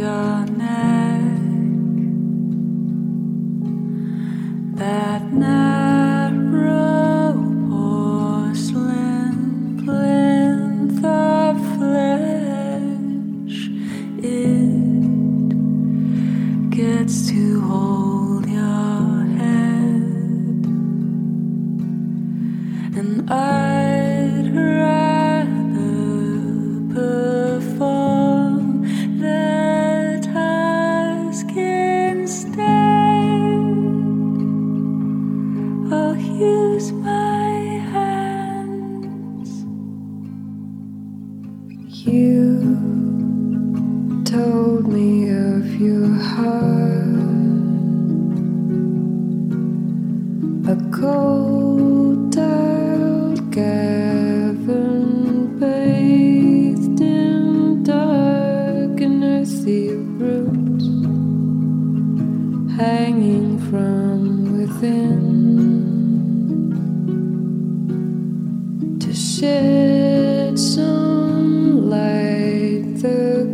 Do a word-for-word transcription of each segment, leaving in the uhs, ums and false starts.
your neck, that narrow porcelain plinth of flesh, it gets to hold your head, and I'd rather perform the task instead. I'll use my hands. You told me of your heart, a cold tiled cavern bathed in dark and earthy roots hanging from within, to shed some light. The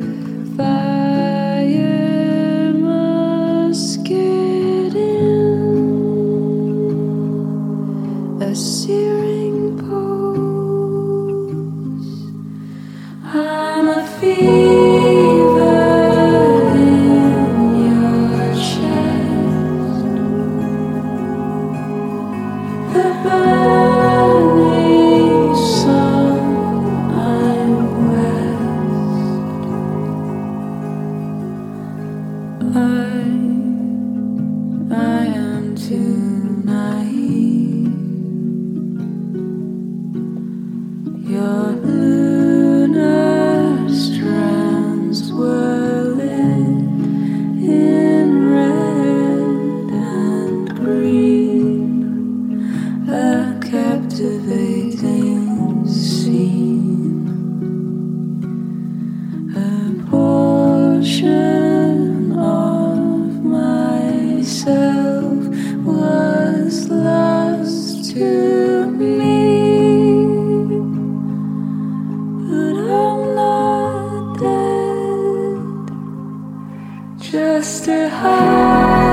fire must get in, a searing pose. I'm a fever in your chest, the burning sun. I'm west. I, I am too naive. Your lunar strands were lit in red and green, a captivating scene. A portion of myself was lost to me. But I'm not dead, just a heart.